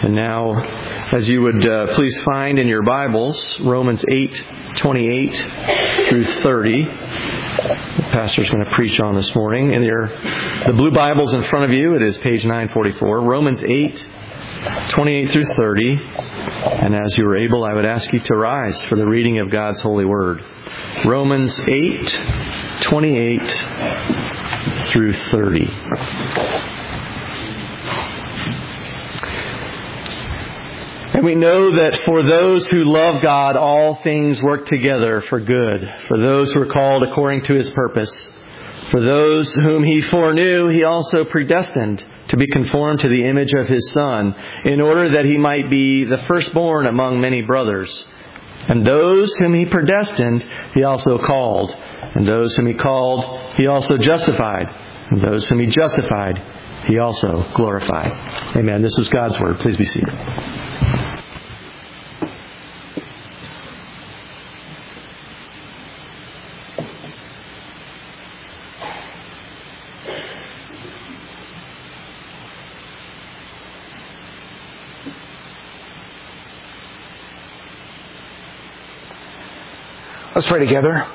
And now, as you would please find in your Bibles, Romans 8:28 through 30. The pastor's going to preach on this morning. In the blue Bibles in front of you, it is page 944. Romans 8:28 through 30. And as you are able, I would ask you to rise for the reading of God's holy word. Romans 8:28 through 30. And we know that for those who love God, all things work together for good, for those who are called according to His purpose. For those whom He foreknew, He also predestined to be conformed to the image of His Son, in order that He might be the firstborn among many brothers. And those whom He predestined, He also called. And those whom He called, He also justified. And those whom He justified, He also glorified. Amen. This is God's Word. Please be seated. Let's pray together.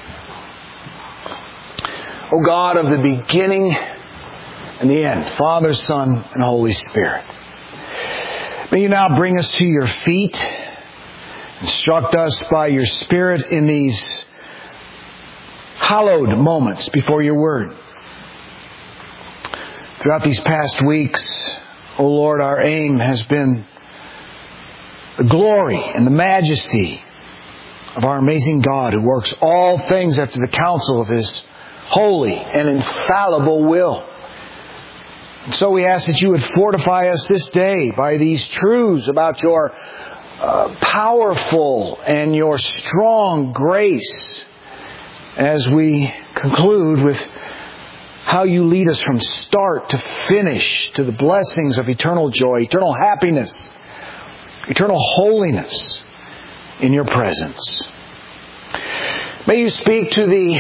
O God of the beginning and the end, Father, Son, and Holy Spirit, may you now bring us to your feet, instruct us by your Spirit in these hallowed moments before your word. Throughout these past weeks, O Lord, our aim has been the glory and the majesty of our amazing God who works all things after the counsel of His holy and infallible will. And so we ask that you would fortify us this day by these truths about your powerful and your strong grace as we conclude with how you lead us from start to finish to the blessings of eternal joy, eternal happiness, eternal holiness in your presence. May you speak to the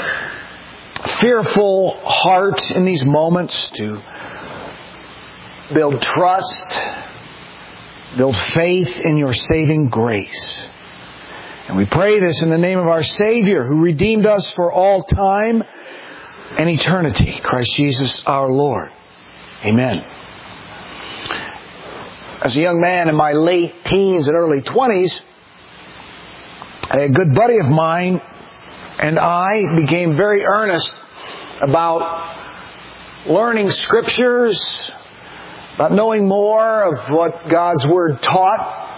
fearful heart in these moments to build trust, build faith in your saving grace. And we pray this in the name of our Savior, who redeemed us for all time and eternity, Christ Jesus our Lord. Amen. As a young man in my late teens and early 20s, a good buddy of mine and I became very earnest about learning Scriptures, about knowing more of what God's Word taught.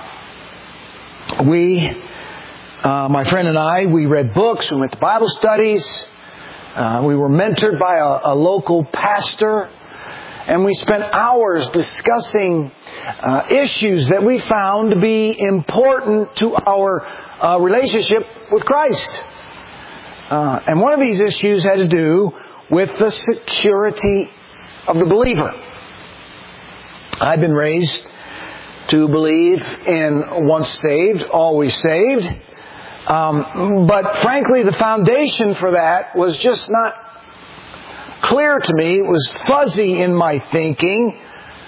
My friend and I, we read books, we went to Bible studies, we were mentored by a local pastor, and we spent hours discussing issues that we found to be important to our relationship with Christ. And one of these issues had to do with the security of the believer. I've been raised to believe in once saved, always saved. But frankly, the foundation for that was just not clear to me. It was fuzzy in my thinking.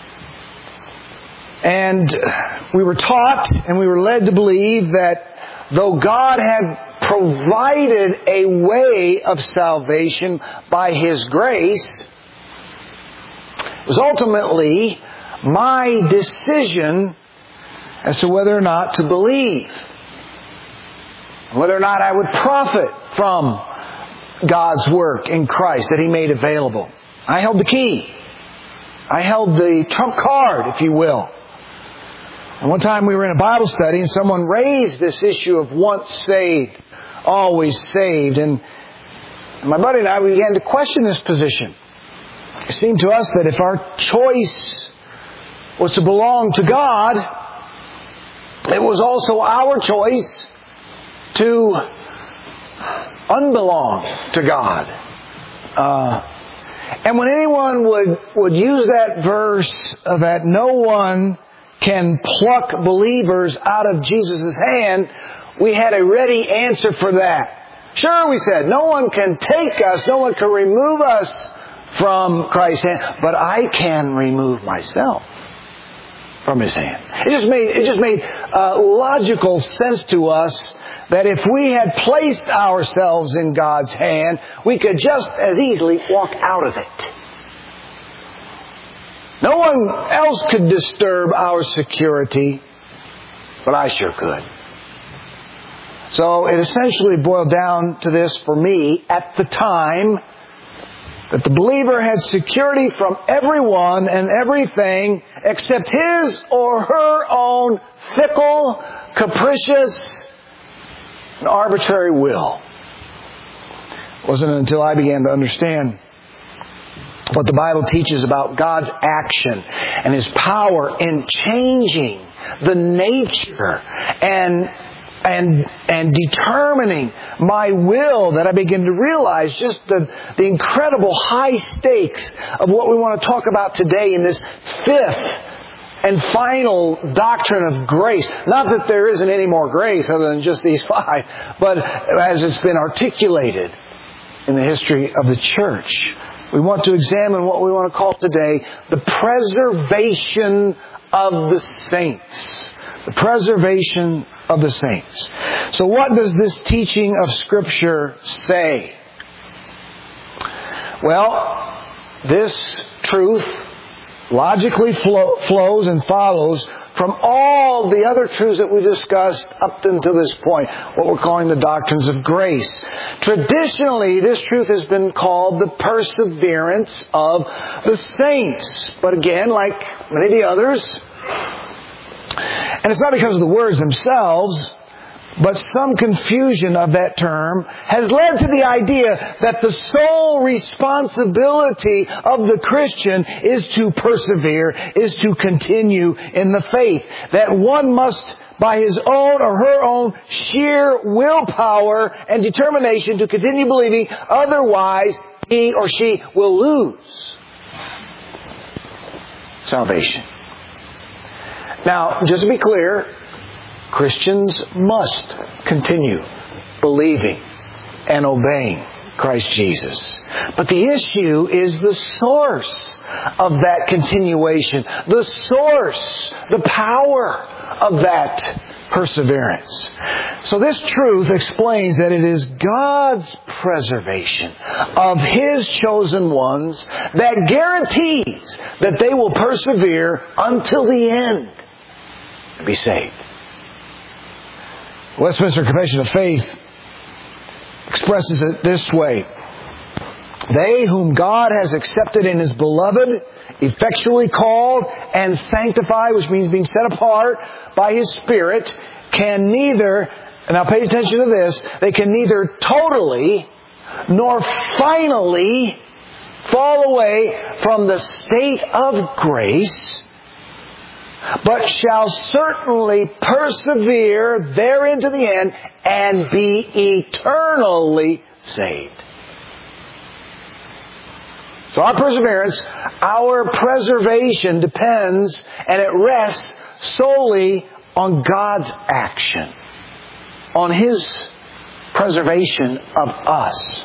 And we were taught and we were led to believe that though God had provided a way of salvation by His grace, it was ultimately my decision as to whether or not to believe, whether or not I would profit from God's work in Christ that He made available. I held the key. I held the trump card, if you will. And one time we were in a Bible study and someone raised this issue of once saved, always saved. And my buddy and I, we began to question this position. It seemed to us that if our choice was to belong to God, it was also our choice to unbelong to God. And when anyone would use that verse that no one can pluck believers out of Jesus' hand, we had a ready answer for that. Sure, we said, no one can take us, no one can remove us from Christ's hand, but I can remove myself from His hand. It just made logical sense to us that if we had placed ourselves in God's hand, we could just as easily walk out of it. No one else could disturb our security, but I sure could. So it essentially boiled down to this for me at the time, that the believer had security from everyone and everything except his or her own fickle, capricious, and arbitrary will. It wasn't until I began to understand what the Bible teaches about God's action and His power in changing the nature and determining my will, that I begin to realize just the incredible high stakes of what we want to talk about today in this fifth and final doctrine of grace. Not that there isn't any more grace other than just these five, but as it's been articulated in the history of the church. We want to examine what we want to call today the preservation of the saints. The preservation of the saints. So what does this teaching of Scripture say? Well, this truth logically flows and follows from all the other truths that we discussed up until this point, what we're calling the doctrines of grace. Traditionally, this truth has been called the perseverance of the saints. But again, like many of the others, and it's not because of the words themselves, but some confusion of that term has led to the idea that the sole responsibility of the Christian is to persevere, is to continue in the faith. That one must, by his own or her own sheer willpower and determination, to continue believing, otherwise he or she will lose salvation. Now, just to be clear, Christians must continue believing and obeying Christ Jesus. But the issue is the source of that continuation, the source, the power of that perseverance. So this truth explains that it is God's preservation of His chosen ones that guarantees that they will persevere until the end to be saved. Westminster Confession of Faith expresses it this way: they whom God has accepted in His beloved, effectually called and sanctified, which means being set apart by His Spirit, can neither, and now pay attention to this, they can neither totally nor finally fall away from the state of grace, but shall certainly persevere therein to the end and be eternally saved. So our perseverance, our preservation depends and it rests solely on God's action, on His preservation of us.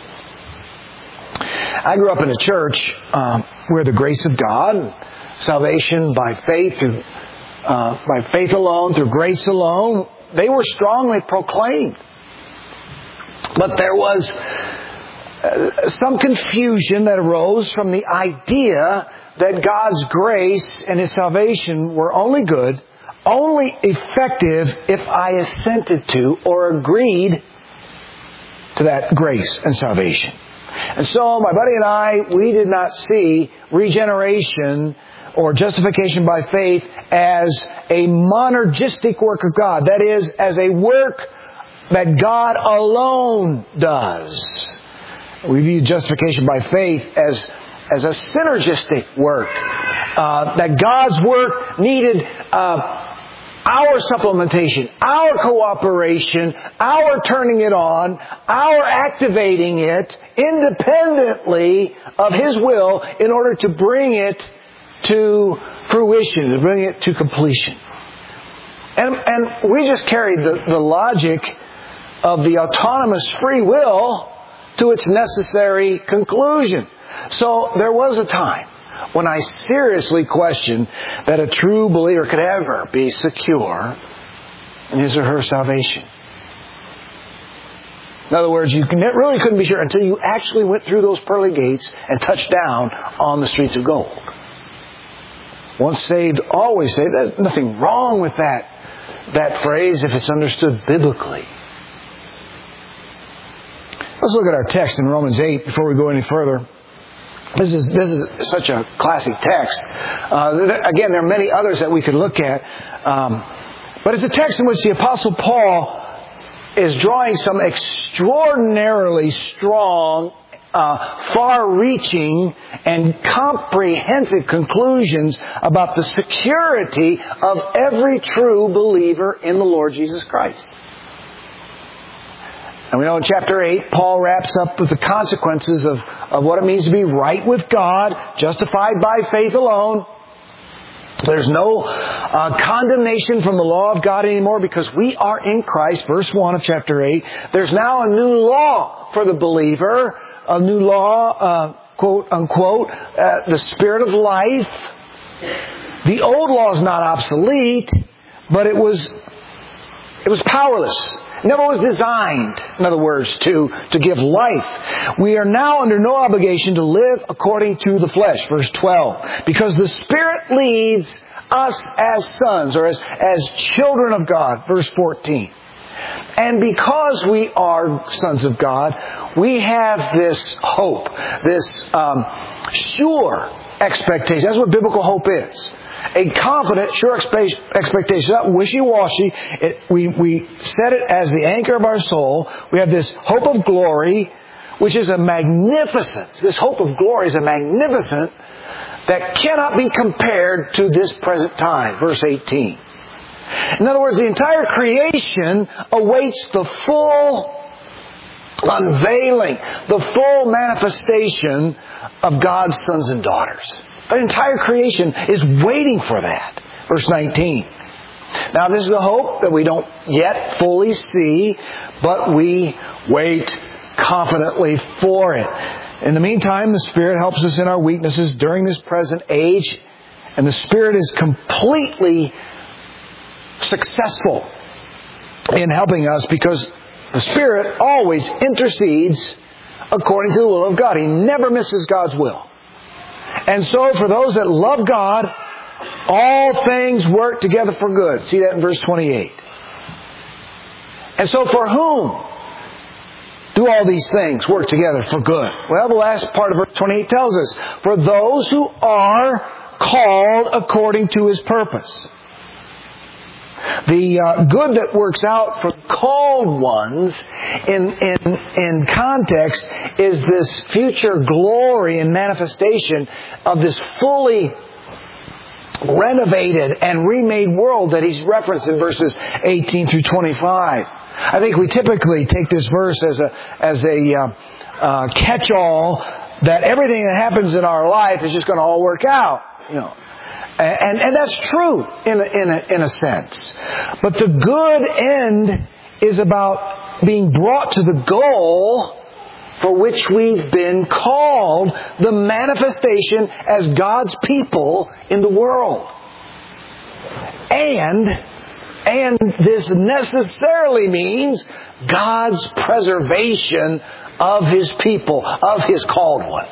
I grew up in a church where the grace of God, salvation by faith alone, through grace alone, they were strongly proclaimed. But there was some confusion that arose from the idea that God's grace and His salvation were only good, only effective if I assented to or agreed to that grace and salvation. And so my buddy and I, we did not see regeneration or justification by faith as a monergistic work of God. That is, as a work that God alone does. We view justification by faith as a synergistic work. That God's work needed our supplementation, our cooperation, our turning it on, our activating it independently of His will in order to bring it to fruition, to bring it to completion. And we just carried the logic of the autonomous free will to its necessary conclusion. So there was a time when I seriously question that a true believer could ever be secure in his or her salvation. In other words, you really couldn't be sure until you actually went through those pearly gates and touched down on the streets of gold. Once saved, always saved. There's nothing wrong with that phrase if it's understood biblically. Let's look at our text in Romans 8 before we go any further. This is such a classic text. Again, there are many others that we could look at. But it's a text in which the Apostle Paul is drawing some extraordinarily strong, far-reaching, and comprehensive conclusions about the security of every true believer in the Lord Jesus Christ. And we know in chapter 8, Paul wraps up with the consequences of what it means to be right with God, justified by faith alone. There's no condemnation from the law of God anymore because we are in Christ, verse 1 of chapter 8. There's now a new law for the believer, a new law, quote unquote, the Spirit of life. The old law is not obsolete, but it was powerless. Never was designed, in other words, to give life. We are now under no obligation to live according to the flesh, verse 12. Because the Spirit leads us as sons, or as children of God, verse 14. And because we are sons of God, we have this hope, this sure expectation. That's what biblical hope is. A confident, sure expectation, not wishy-washy. We set it as the anchor of our soul. We have this hope of glory, which is a magnificence. This hope of glory is a magnificence that cannot be compared to this present time. Verse 18. In other words, the entire creation awaits the full unveiling, the full manifestation of God's sons and daughters. The entire creation is waiting for that. Verse 19. Now this is a hope that we don't yet fully see, but we wait confidently for it. In the meantime, the Spirit helps us in our weaknesses during this present age, and the Spirit is completely successful in helping us because the Spirit always intercedes according to the will of God. He never misses God's will. And so for those that love God, all things work together for good. See that in verse 28. And so for whom do all these things work together for good? Well, the last part of verse 28 tells us, for those who are called according to His purpose. The good that works out for called ones in context is this future glory and manifestation of this fully renovated and remade world that he's referenced in verses 18 through 25. I think we typically take this verse as a catch-all that everything that happens in our life is just going to all work out, you know. And that's true in a sense. But the good end is about being brought to the goal for which we've been called, the manifestation as God's people in the world. And this necessarily means God's preservation of His people, of His called ones.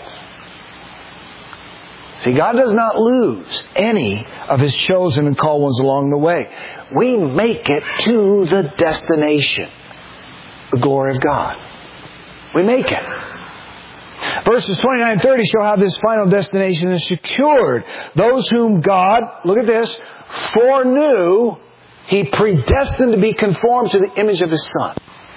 See, God does not lose any of His chosen and called ones along the way. We make it to the destination, the glory of God. We make it. Verses 29 and 30 show how this final destination is secured. Those whom God, look at this, foreknew, He predestined to be conformed to the image of His Son.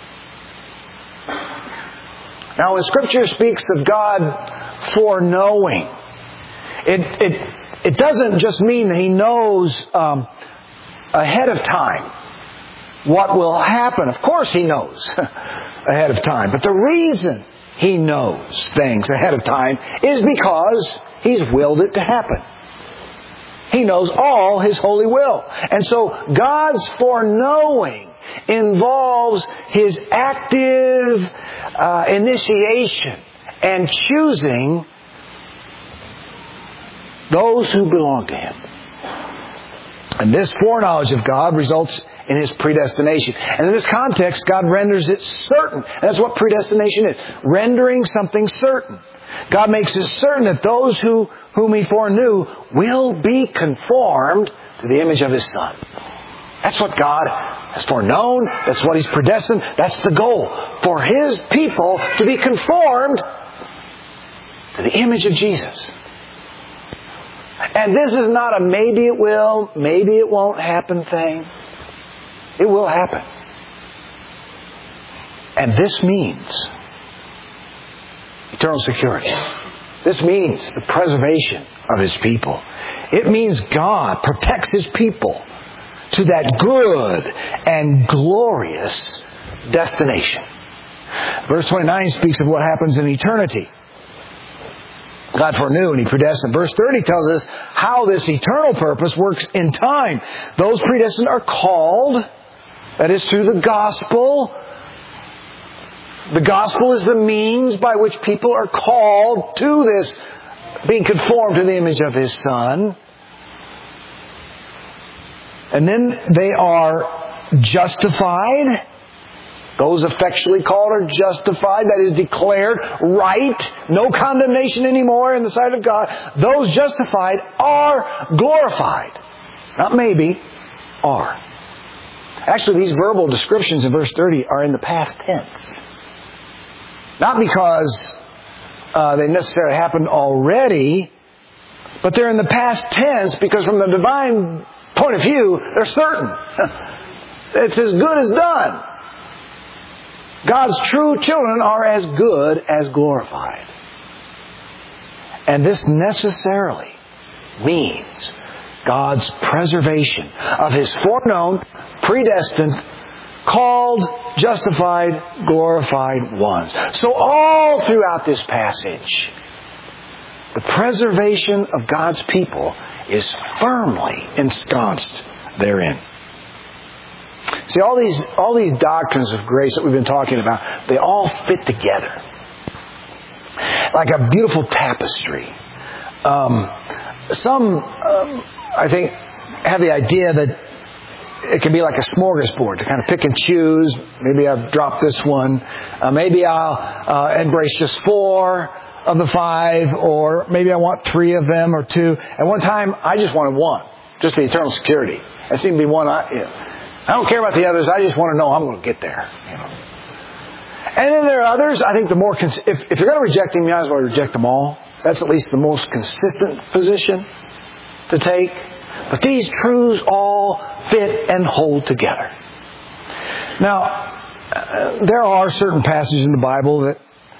Now, when Scripture speaks of God foreknowing, it doesn't just mean that He knows ahead of time what will happen. Of course He knows ahead of time. But the reason He knows things ahead of time is because He's willed it to happen. He knows all His holy will. And so God's foreknowing involves His active initiation and choosing Those who belong to Him. And this foreknowledge of God results in His predestination. And in this context, God renders it certain. And that's what predestination is. Rendering something certain. God makes it certain that those whom He foreknew will be conformed to the image of His Son. That's what God has foreknown. That's what He's predestined. That's the goal. For His people to be conformed to the image of Jesus. And this is not a maybe it will, maybe it won't happen thing. It will happen. And this means eternal security. This means the preservation of His people. It means God protects His people to that good and glorious destination. Verse 29 speaks of what happens in eternity. God foreknew and He predestined. Verse 30 tells us how this eternal purpose works in time. Those predestined are called, that is through the gospel. The gospel is the means by which people are called to this, being conformed to the image of His Son. And then they are justified. Those effectually called are justified, that is declared right. No condemnation anymore in the sight of God. Those justified are glorified. Not maybe, are. Actually, these verbal descriptions in verse 30 are in the past tense. Not because they necessarily happened already, but they're in the past tense because from the divine point of view, they're certain. It's as good as done. God's true children are as good as glorified. And this necessarily means God's preservation of His foreknown, predestined, called, justified, glorified ones. So all throughout this passage, the preservation of God's people is firmly ensconced therein. See, all these doctrines of grace that we've been talking about, they all fit together like a beautiful tapestry. Some, I think, have the idea that it can be like a smorgasbord to kind of pick and choose. Maybe I've dropped this one. Maybe I'll embrace just 4 of the 5, or maybe I want 3 of them or 2. At one time, I just wanted 1, just the eternal security. That seemed to be one. I don't care about the others. I just want to know I'm going to get there. And then there are others. I think the more if you're going to reject them, you might as well reject them all. That's at least the most consistent position to take. But these truths all fit and hold together. Now, there are certain passages in the Bible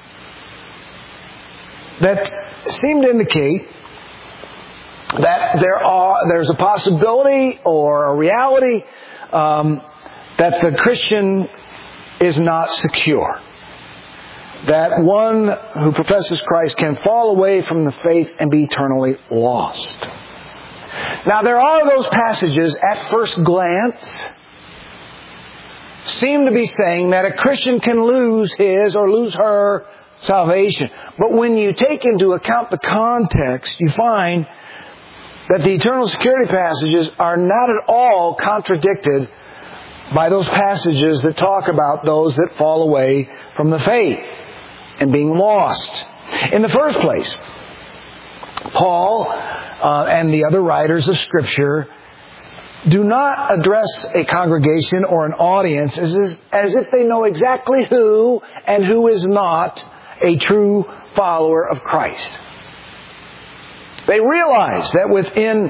that seem to indicate that there's a possibility or a reality that the Christian is not secure. That one who professes Christ can fall away from the faith and be eternally lost. Now, there are those passages at first glance seem to be saying that a Christian can lose his or lose her salvation. But when you take into account the context, you find that the eternal security passages are not at all contradicted by those passages that talk about those that fall away from the faith and being lost. In the first place, Paul and the other writers of Scripture do not address a congregation or an audience as if they know exactly who and who is not a true follower of Christ. They realize that within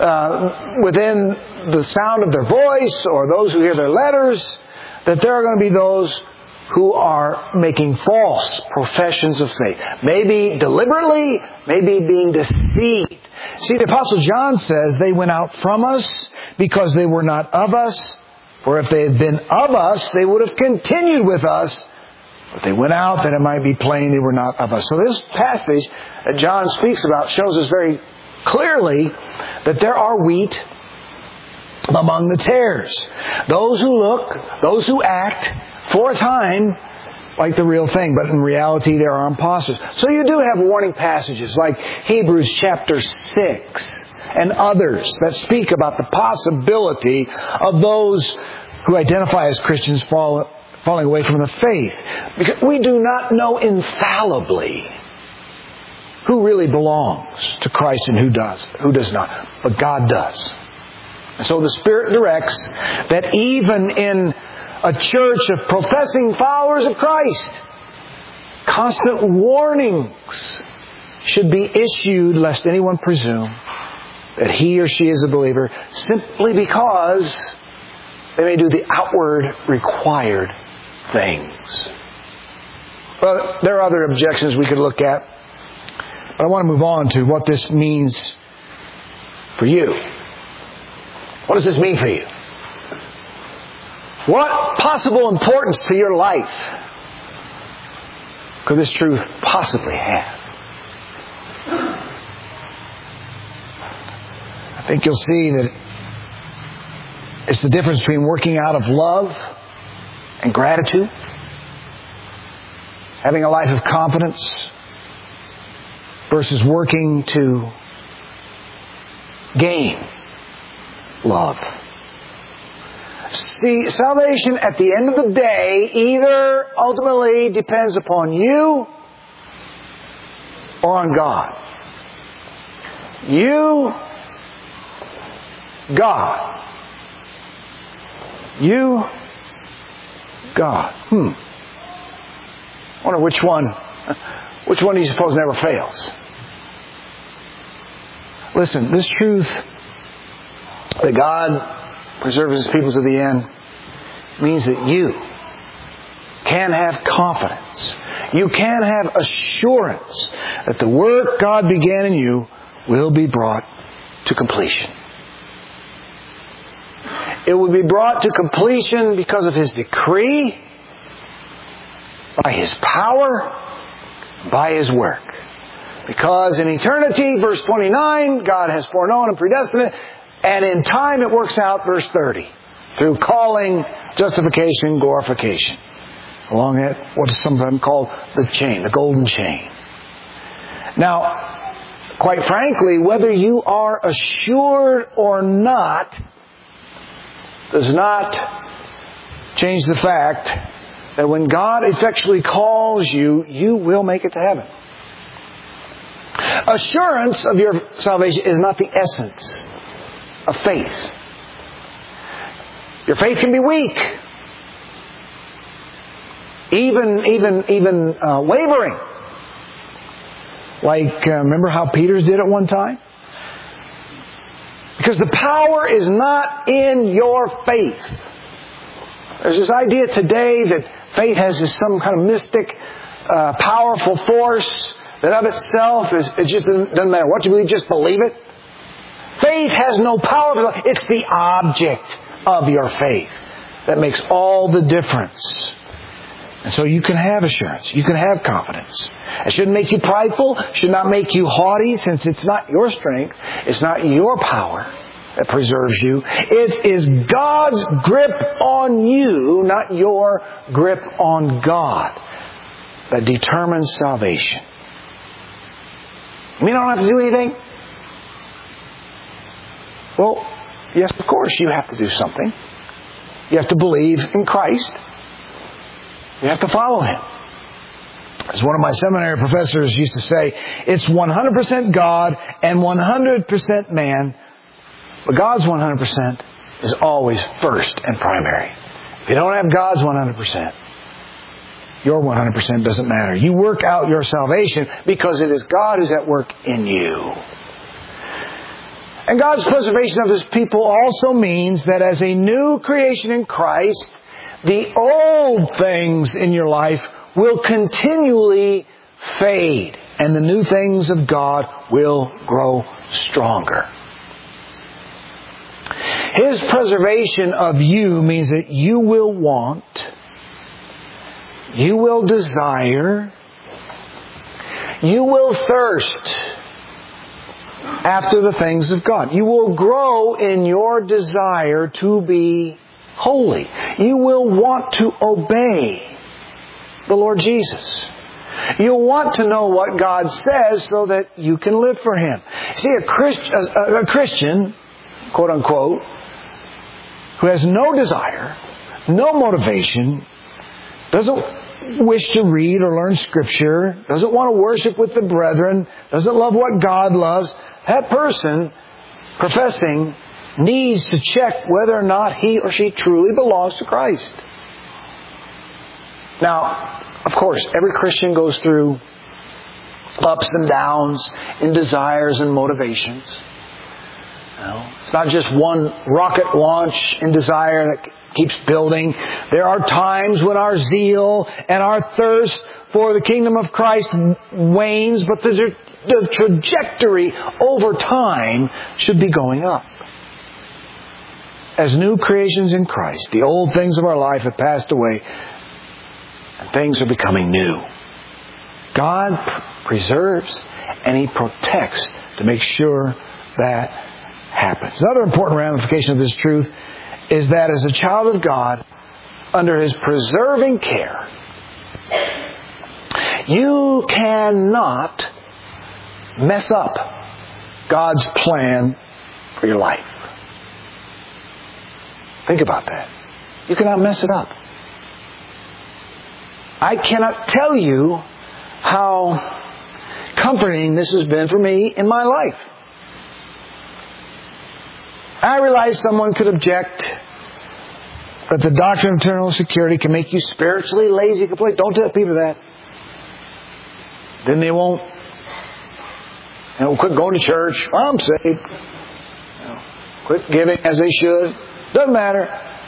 the sound of their voice or those who hear their letters, that there are going to be those who are making false professions of faith. Maybe deliberately, maybe being deceived. See, the Apostle John says they went out from us because they were not of us. For if they had been of us, they would have continued with us. But they went out that it might be plain they were not of us. So this passage that John speaks about shows us very clearly that there are wheat among the tares. Those who look, those who act for a time like the real thing, but in reality there are imposters. So you do have warning passages like Hebrews chapter 6 and others that speak about the possibility of those who identify as Christians falling away from the faith. Because we do not know infallibly who really belongs to Christ and who does not. But God does. And so the Spirit directs that even in a church of professing followers of Christ, constant warnings should be issued lest anyone presume that he or she is a believer simply because they may do the outward required things. Well, there are other objections we could look at, but I want to move on to what this means for you. What does this mean for you? What possible importance to your life could this truth possibly have? I think you'll see that it's the difference between working out of love and gratitude, having a life of confidence, versus working to gain love. See, salvation at the end of the day either ultimately depends upon you or on God. You, God. You, God. I wonder which one do you suppose never fails? Listen, this truth that God preserves His people to the end means that you can have confidence. You can have assurance that the work God began in you will be brought to completion. It will be brought to completion because of His decree, by His power, by His work. Because in eternity, verse 29, God has foreknown and predestined it, and in time it works out, verse 30, through calling, justification, glorification. Along what is sometimes called the chain, the golden chain. Now, quite frankly, whether you are assured or not does not change the fact that when God effectually calls you, you will make it to heaven. Assurance of your salvation is not the essence of faith. Your faith can be weak, even wavering. Like, remember how Peter's did at one time? Because the power is not in your faith. There's this idea today that faith has some kind of mystic, powerful force that of itself it just doesn't matter what you believe, just believe it. Faith has no power. It's the object of your faith that makes all the difference. And so you can have assurance. You can have confidence. It shouldn't make you prideful. It should not make you haughty, since it's not your strength. It's not your power that preserves you. It is God's grip on you, not your grip on God, that determines salvation. You mean I don't have to do anything? Well, yes, of course you have to do something. You have to believe in Christ. You have to follow Him. As one of my seminary professors used to say, it's 100% God and 100% man, but God's 100% is always first and primary. If you don't have God's 100%, your 100% doesn't matter. You work out your salvation because it is God who's at work in you. And God's preservation of His people also means that as a new creation in Christ, the old things in your life will continually fade, and the new things of God will grow stronger. His preservation of you means that you will want, you will desire, you will thirst after the things of God. You will grow in your desire to be holy. You will want to obey the Lord Jesus. You'll want to know what God says so that you can live for Him. See, a Christian, quote unquote, who has no desire, no motivation, doesn't wish to read or learn Scripture, doesn't want to worship with the brethren, doesn't love what God loves, that person professing needs to check whether or not he or she truly belongs to Christ. Now, of course, every Christian goes through ups and downs in desires and motivations. It's not just one rocket launch in desire that keeps building. There are times when our zeal and our thirst for the kingdom of Christ wanes, but the trajectory over time should be going up. As new creations in Christ, the old things of our life have passed away, and things are becoming new. God preserves and He protects to make sure that happens. Another important ramification of this truth is that as a child of God, under His preserving care, you cannot mess up God's plan for your life. Think about that. You cannot mess it up. I cannot tell you how comforting this has been for me in my life. I realize someone could object that the doctrine of eternal security can make you spiritually lazy, complete. Don't tell people that. Then they won't quit going to church. Well, I'm saved. Quit giving as they should. Doesn't matter.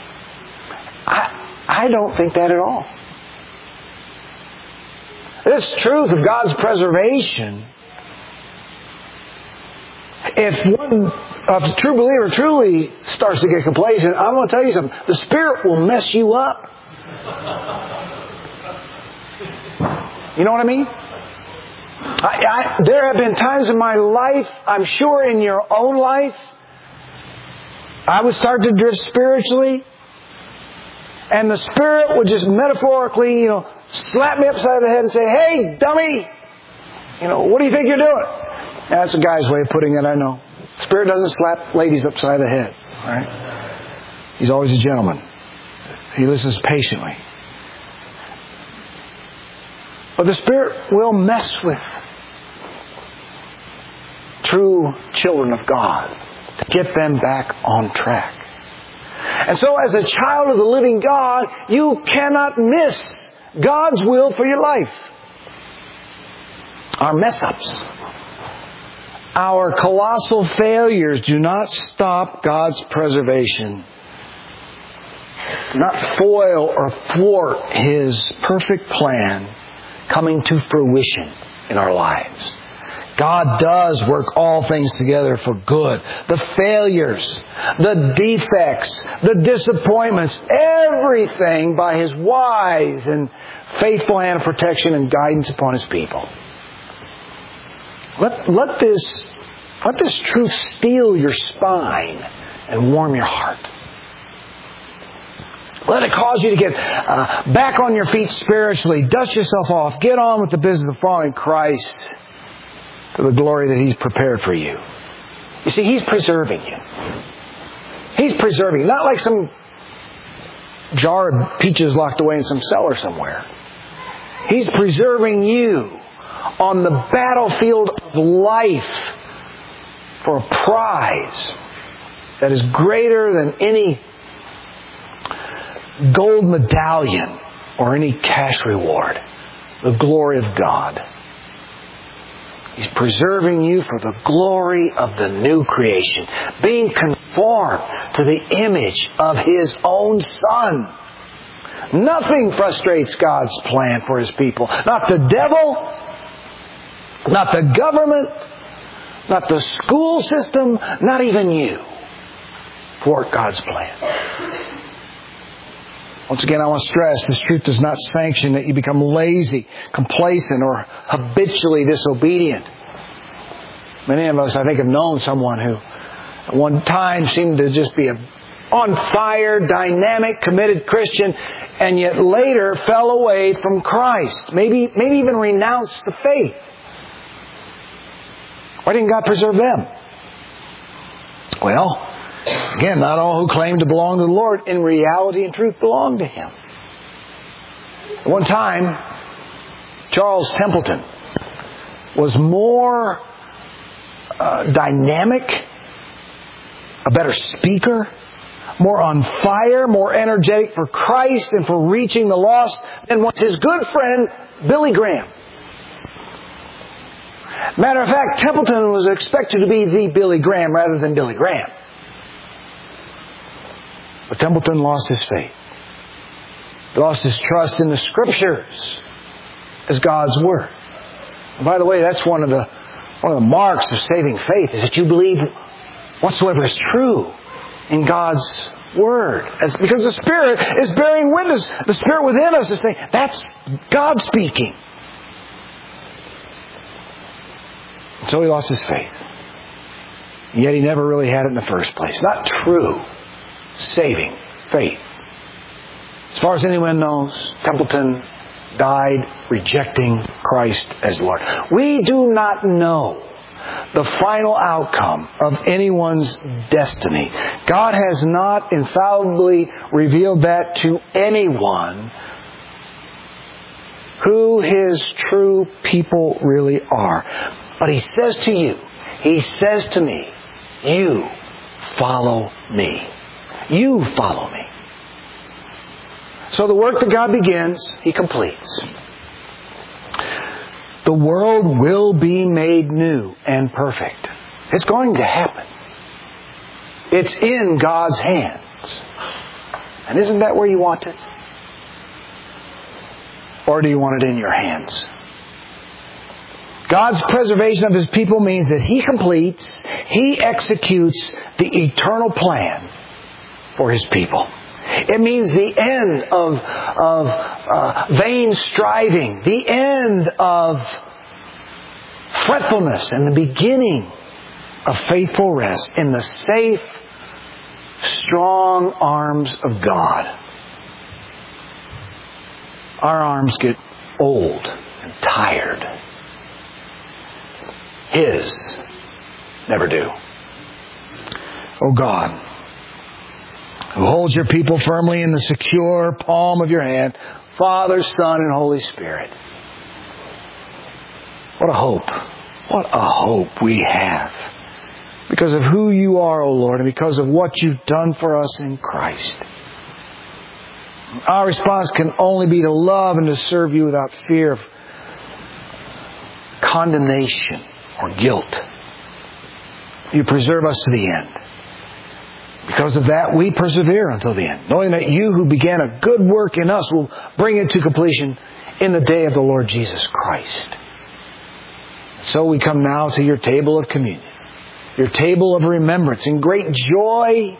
I don't think that at all. This truth of God's preservation, if a true believer truly starts to get complacent, I'm going to tell you something. The Spirit will mess you up. You know what I mean? There have been times in my life, I'm sure in your own life, I would start to drift spiritually, and the Spirit would just metaphorically, slap me upside the head and say, "Hey, dummy! What do you think you're doing?" That's a guy's way of putting it, I know. Spirit doesn't slap ladies upside the head, right? He's always a gentleman. He listens patiently. But the Spirit will mess with true children of God to get them back on track. And so as a child of the living God, you cannot miss God's will for your life. Our mess-ups, our colossal failures do not stop God's preservation. Do not foil or thwart His perfect plan coming to fruition in our lives. God does work all things together for good. The failures, the defects, the disappointments, everything by His wise and faithful hand of protection and guidance upon His people. Let this truth steel your spine and warm your heart. Let it cause you to get back on your feet spiritually. Dust yourself off. Get on with the business of following Christ to the glory that He's prepared for you. You see, He's preserving you. He's preserving you. Not like some jar of peaches locked away in some cellar somewhere. He's preserving you on the battlefield of life for a prize that is greater than any gold medallion or any cash reward. The glory of God. He's preserving you for the glory of the new creation, being conformed to the image of His own Son. Nothing frustrates God's plan for His people. Not the devil, not the government, not the school system, not even you. Thwart God's plan. Once again, I want to stress, this truth does not sanction that you become lazy, complacent, or habitually disobedient. Many of us, I think, have known someone who at one time seemed to just be on fire, dynamic, committed Christian, and yet later fell away from Christ. Maybe even renounced the faith. Why didn't God preserve them? Well, again, not all who claim to belong to the Lord in reality and truth belong to Him. At one time, Charles Templeton was more dynamic, a better speaker, more on fire, more energetic for Christ and for reaching the lost than was his good friend, Billy Graham. Matter of fact, Templeton was expected to be the Billy Graham rather than Billy Graham. But Templeton lost his faith. He lost his trust in the Scriptures as God's Word. And by the way, that's one of the marks of saving faith, is that you believe whatsoever is true in God's Word. Because the Spirit is bearing witness. The Spirit within us is saying, that's God speaking. So he lost his faith. And yet he never really had it in the first place. Not true saving faith. As far as anyone knows, Templeton died rejecting Christ as Lord. We do not know the final outcome of anyone's destiny. God has not infallibly revealed that to anyone who His true people really are. But He says to you, He says to me, you follow me. You follow me. So the work that God begins, He completes. The world will be made new and perfect. It's going to happen. It's in God's hands. And isn't that where you want it? Or do you want it in your hands? God's preservation of His people means that He completes, He executes the eternal plan for His people. It means the end of vain striving, the end of fretfulness, and the beginning of faithful rest in the safe, strong arms of God. Our arms get old and tired. His never do. Oh God, who holds your people firmly in the secure palm of your hand, Father, Son, and Holy Spirit. What a hope. What a hope we have. Because of who you are, O Lord, and because of what you've done for us in Christ. Our response can only be to love and to serve you without fear of condemnation or guilt. You preserve us to the end. Because of that, we persevere until the end, knowing that you who began a good work in us will bring it to completion in the day of the Lord Jesus Christ. So we come now to your table of communion, your table of remembrance, in great joy,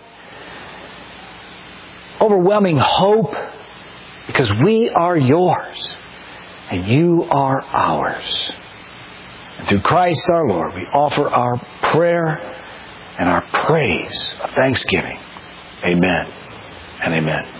overwhelming hope, because we are yours and you are ours. And through Christ our Lord, we offer our prayer and our praise of thanksgiving. Amen and amen.